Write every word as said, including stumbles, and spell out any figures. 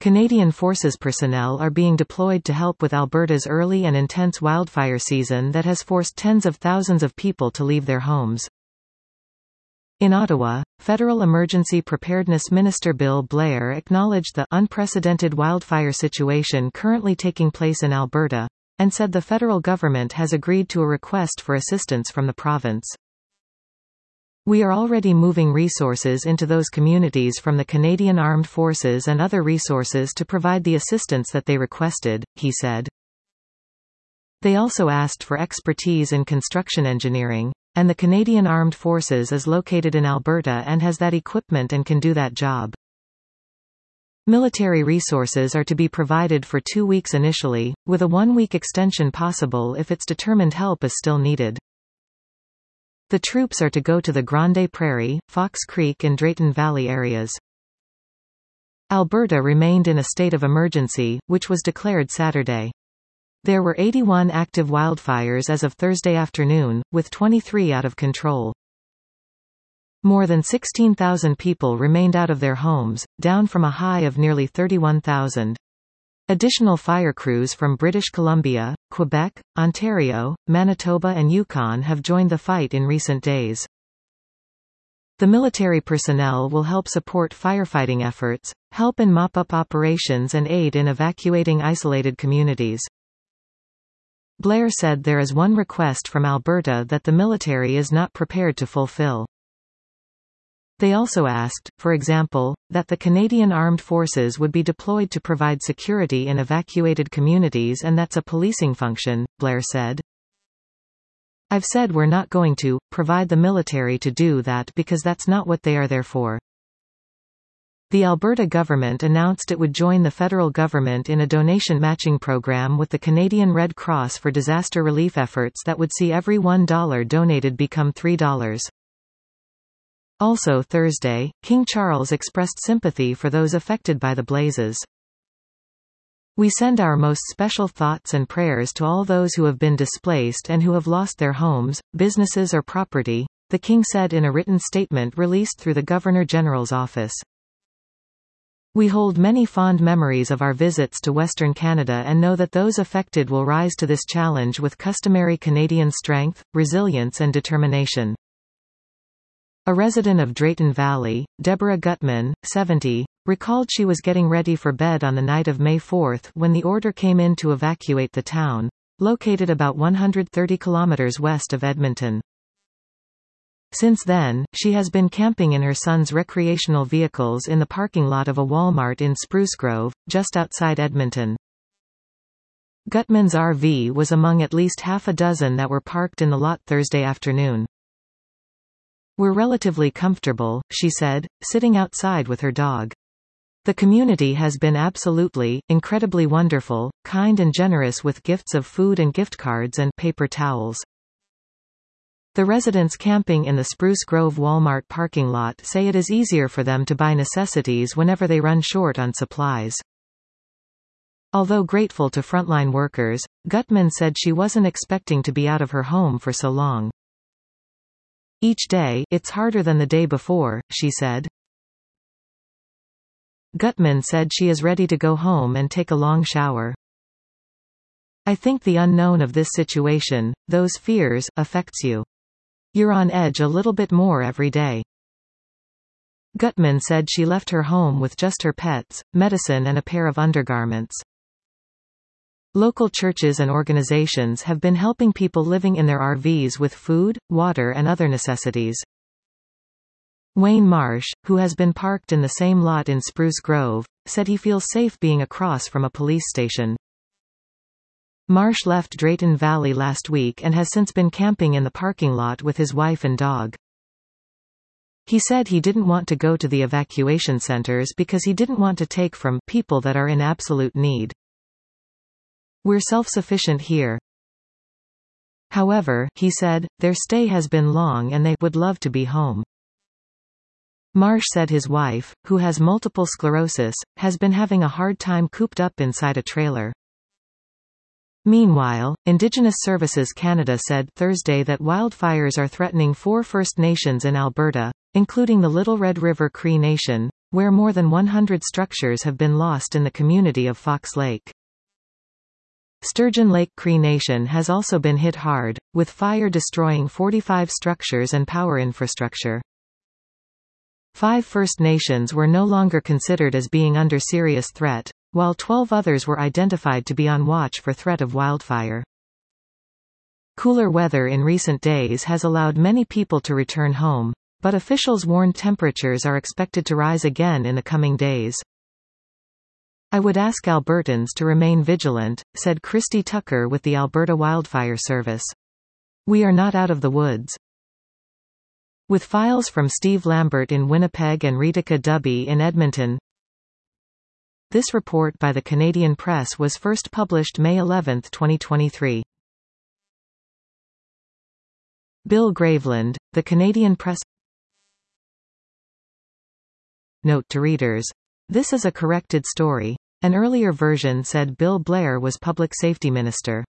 Canadian Forces personnel are being deployed to help with Alberta's early and intense wildfire season that has forced tens of thousands of people to leave their homes. In Ottawa, Federal Emergency Preparedness Minister Bill Blair acknowledged the unprecedented wildfire situation currently taking place in Alberta, and said the federal government has agreed to a request for assistance from the province. "We are already moving resources into those communities from the Canadian Armed Forces and other resources to provide the assistance that they requested," he said. They also asked for expertise in construction engineering, and the Canadian Armed Forces is located in Alberta and has that equipment and can do that job. Military resources are to be provided for two weeks initially, with a one-week extension possible if it's determined help is still needed. The troops are to go to the Grande Prairie, Fox Creek and Drayton Valley areas. Alberta remained in a state of emergency, which was declared Saturday. There were eighty-one active wildfires as of Thursday afternoon, with twenty-three out of control. More than sixteen thousand people remained out of their homes, down from a high of nearly thirty-one thousand. Additional fire crews from British Columbia, Quebec, Ontario, Manitoba and Yukon have joined the fight in recent days. The military personnel will help support firefighting efforts, help in mop-up operations and aid in evacuating isolated communities. Blair said there is one request from Alberta that the military is not prepared to fulfill. They also asked, for example, that the Canadian Armed Forces would be deployed to provide security in evacuated communities, and that's a policing function, Blair said. "I've said we're not going to provide the military to do that because that's not what they are there for." The Alberta government announced it would join the federal government in a donation matching program with the Canadian Red Cross for disaster relief efforts that would see every one dollar donated become three dollars. Also Thursday, King Charles expressed sympathy for those affected by the blazes. "We send our most special thoughts and prayers to all those who have been displaced and who have lost their homes, businesses or property," the King said in a written statement released through the Governor-General's office. "We hold many fond memories of our visits to Western Canada and know that those affected will rise to this challenge with customary Canadian strength, resilience and determination." A resident of Drayton Valley, Deborah Gutman, seventy, recalled she was getting ready for bed on the night of May fourth when the order came in to evacuate the town, located about one hundred thirty kilometers west of Edmonton. Since then, she has been camping in her son's recreational vehicles in the parking lot of a Walmart in Spruce Grove, just outside Edmonton. Gutman's R V was among at least half a dozen that were parked in the lot Thursday afternoon. "We're relatively comfortable," she said, sitting outside with her dog. "The community has been absolutely, incredibly wonderful, kind and generous with gifts of food and gift cards and paper towels." The residents camping in the Spruce Grove Walmart parking lot say it is easier for them to buy necessities whenever they run short on supplies. Although grateful to frontline workers, Gutman said she wasn't expecting to be out of her home for so long. "Each day, it's harder than the day before," she said. Gutman said she is ready to go home and take a long shower. "I think the unknown of this situation, those fears, affects you. You're on edge a little bit more every day." Gutman said she left her home with just her pets, medicine and a pair of undergarments. Local churches and organizations have been helping people living in their R Vs with food, water and other necessities. Wayne Marsh, who has been parked in the same lot in Spruce Grove, said he feels safe being across from a police station. Marsh left Drayton Valley last week and has since been camping in the parking lot with his wife and dog. He said he didn't want to go to the evacuation centers because he didn't want to take from people that are in absolute need. "We're self-sufficient here." However, he said, their stay has been long and they would love to be home. Marsh said his wife, who has multiple sclerosis, has been having a hard time cooped up inside a trailer. Meanwhile, Indigenous Services Canada said Thursday that wildfires are threatening four First Nations in Alberta, including the Little Red River Cree Nation, where more than one hundred structures have been lost in the community of Fox Lake. Sturgeon Lake Cree Nation has also been hit hard, with fire destroying forty-five structures and power infrastructure. Five First Nations were no longer considered as being under serious threat, while twelve others were identified to be on watch for threat of wildfire. Cooler weather in recent days has allowed many people to return home, but officials warn temperatures are expected to rise again in the coming days. "I would ask Albertans to remain vigilant," said Christy Tucker with the Alberta Wildfire Service. "We are not out of the woods." With files from Steve Lambert in Winnipeg and Ritika Dubby in Edmonton. This report by the Canadian Press was first published May eleventh twenty twenty-three. Bill Graveland, The Canadian Press. Note to readers. This is a corrected story. An earlier version said Bill Blair was Public Safety Minister.